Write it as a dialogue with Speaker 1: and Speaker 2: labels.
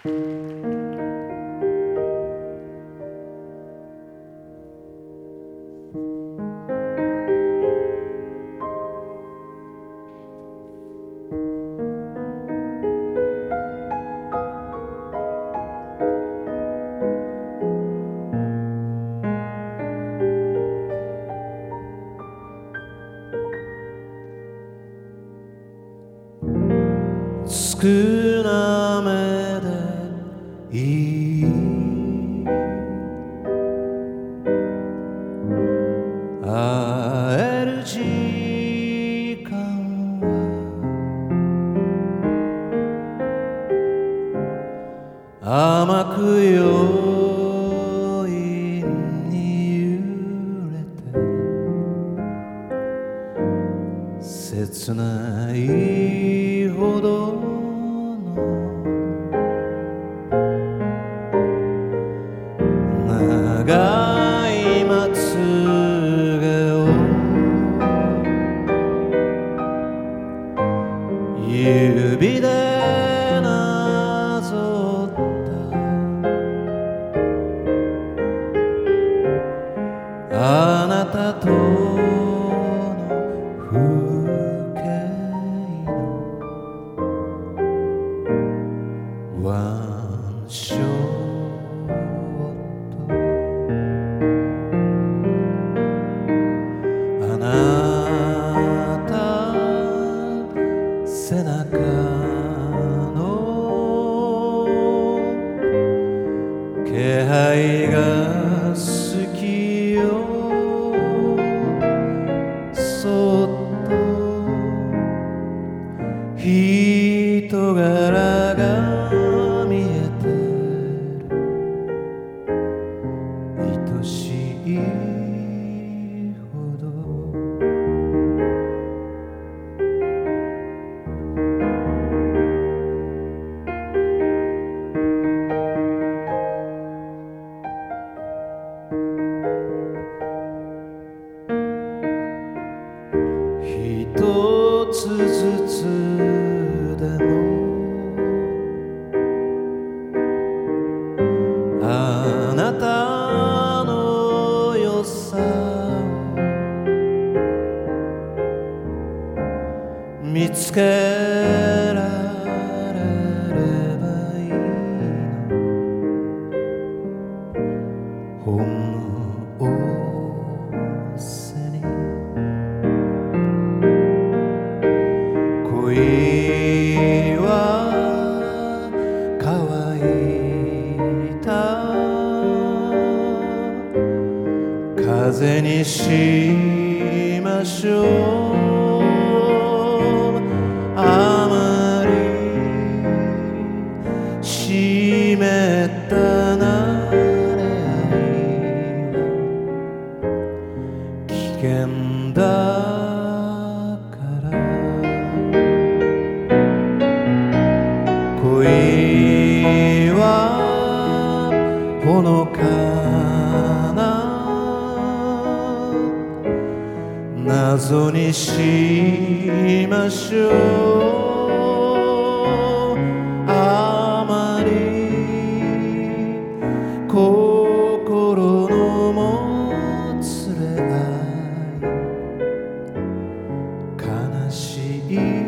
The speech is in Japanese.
Speaker 1: 少なめでいい会える時間は甘く余韻に揺れて切ないほど長いまつげを指でなぞったあなたとの風景のワンショットあなた背中の気配が好きよそっと人柄が見えてる愛しいほど一つずつでもあなたの良さを見つけられればいいのほんの仰せに恋は乾いた風にしましょうあまり湿ったなれ合いは危険だ恋はほのかな謎にしましょうあまり心のもつれ合い悲しい